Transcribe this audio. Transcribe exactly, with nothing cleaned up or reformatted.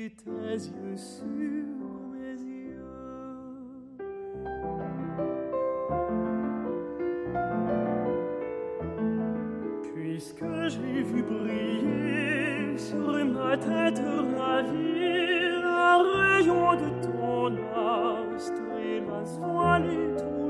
et tes yeux sur mes yeux. Puisque j'ai vu briller sur ma tête ravie un rayon de ton astre et la voilée tout